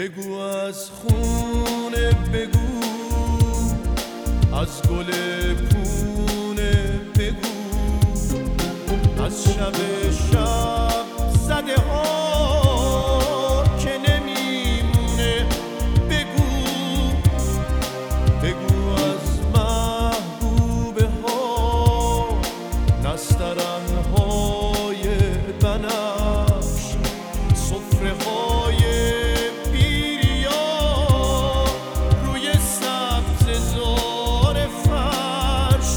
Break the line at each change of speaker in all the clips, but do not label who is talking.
بگو از خونه، بگو از گل پونه، بگو از شب زده ها که نمیمونه، بگو از محبوبه ها نسترن های بنفش، سفره های بیریا روی سبز زار فرش.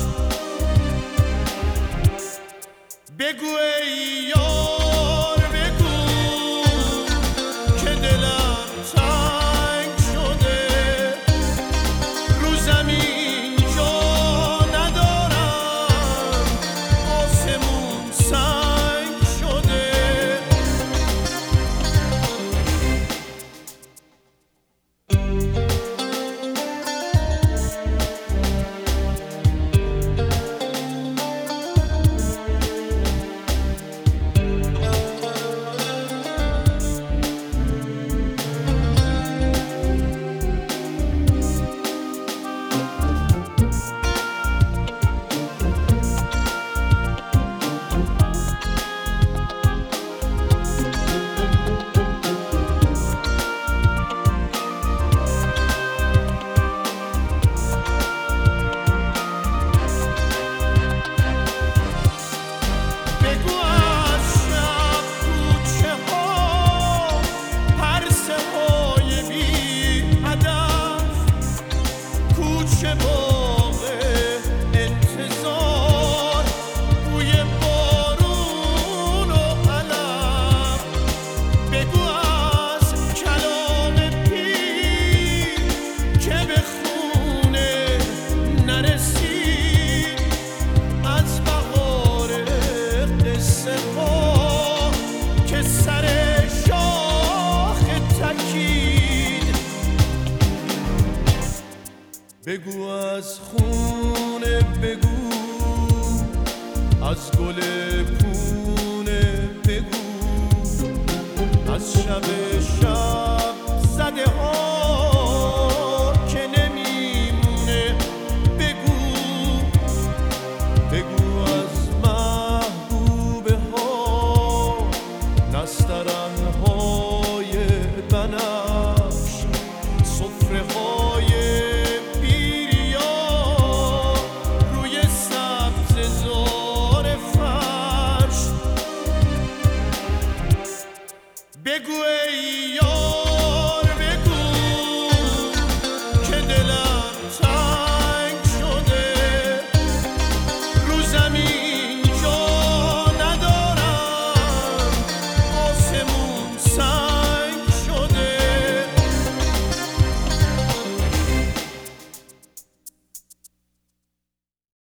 بگو ای یار، بگو که دلم تنگ شده، رو زمین جا ندارم، آسمون سنگ شده. بگو از خونه، بگو از گل پونه، بگو از شب زده ها که نمیمونه، بگو از محبوبه ها نسترن ها